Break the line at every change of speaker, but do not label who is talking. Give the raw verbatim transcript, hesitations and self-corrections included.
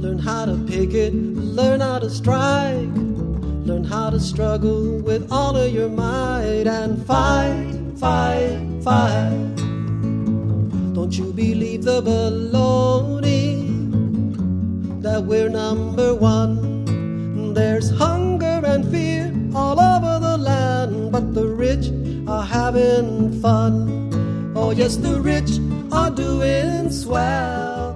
Learn how to picket, learn how to strike, learn how to struggle with all of your might and fight, fight, fight. Don't you believe the baloney that we're number one? There's hunger and fear all over the land, but the rich are having fun. Oh yes, the rich are doing swell.